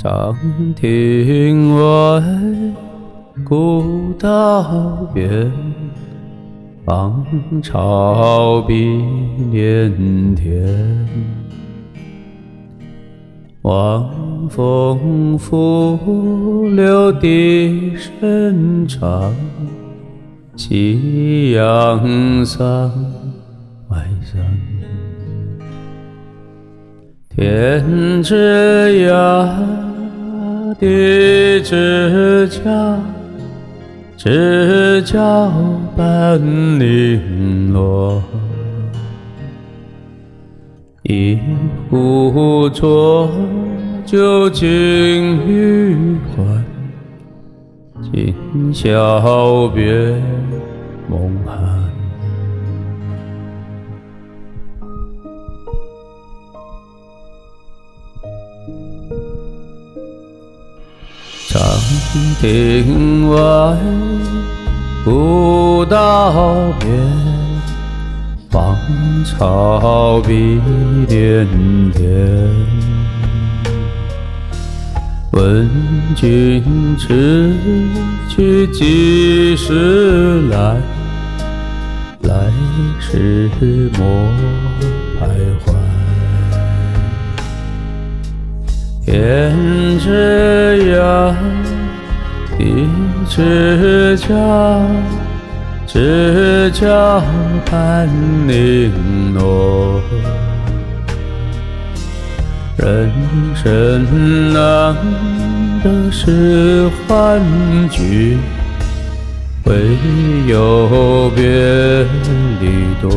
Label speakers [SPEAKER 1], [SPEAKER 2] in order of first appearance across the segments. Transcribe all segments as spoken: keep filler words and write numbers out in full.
[SPEAKER 1] 长亭外，古道边，芳草碧连天。晚风拂柳笛声长，夕阳山外山。天之涯，地之角，知交半零落。一壶浊酒尽余欢，今宵别梦寒。长亭外，古道边，芳草碧连天。问君此去几时来？来时莫徘徊。天之涯，地之角，知交半零落。人生难得是欢聚，唯有别离多。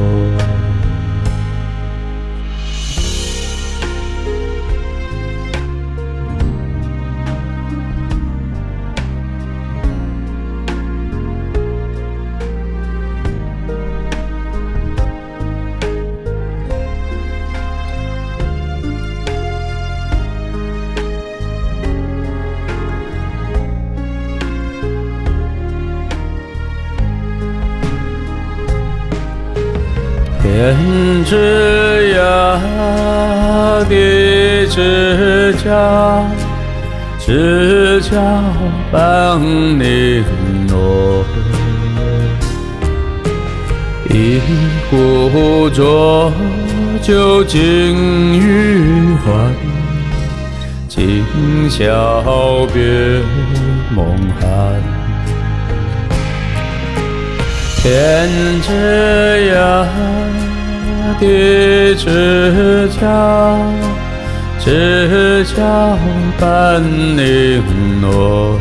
[SPEAKER 1] 天之涯，地之角，知交半零落。一壶浊酒尽余欢，今宵别梦寒。天之涯，地之角，知交半零落。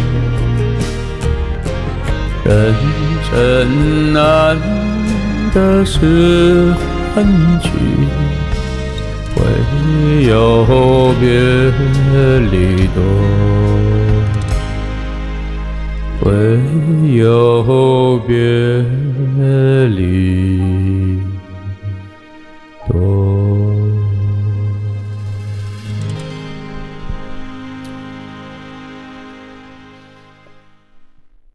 [SPEAKER 1] 人生难得是欢聚，唯有别离多。唯有别离多。